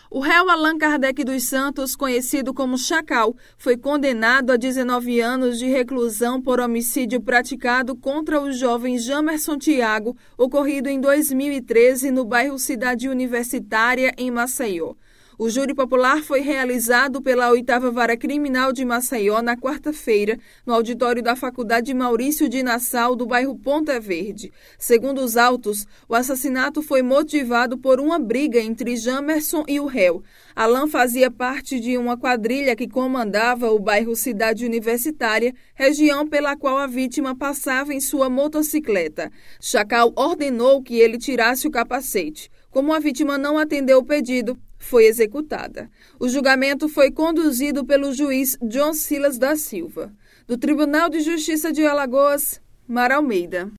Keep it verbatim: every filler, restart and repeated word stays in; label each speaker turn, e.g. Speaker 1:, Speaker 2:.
Speaker 1: O réu Allan Kardec dos Santos, conhecido como Chacal, foi condenado a dezenove anos de reclusão por homicídio praticado contra o jovem Jamerson Thiago, ocorrido em dois mil e treze no bairro Cidade Universitária, em Maceió. O júri popular foi realizado pela oitava Vara Criminal de Maceió na quarta-feira, no auditório da Faculdade Maurício de Nassau, do bairro Ponta Verde. Segundo os autos, o assassinato foi motivado por uma briga entre Jamerson e o réu. Allan fazia parte de uma quadrilha que comandava o bairro Cidade Universitária, região pela qual a vítima passava em sua motocicleta. Chacal ordenou que ele tirasse o capacete. Como a vítima não atendeu o pedido, foi executada. O julgamento foi conduzido pelo juiz John Silas da Silva. Do Tribunal de Justiça de Alagoas, Mara Almeida.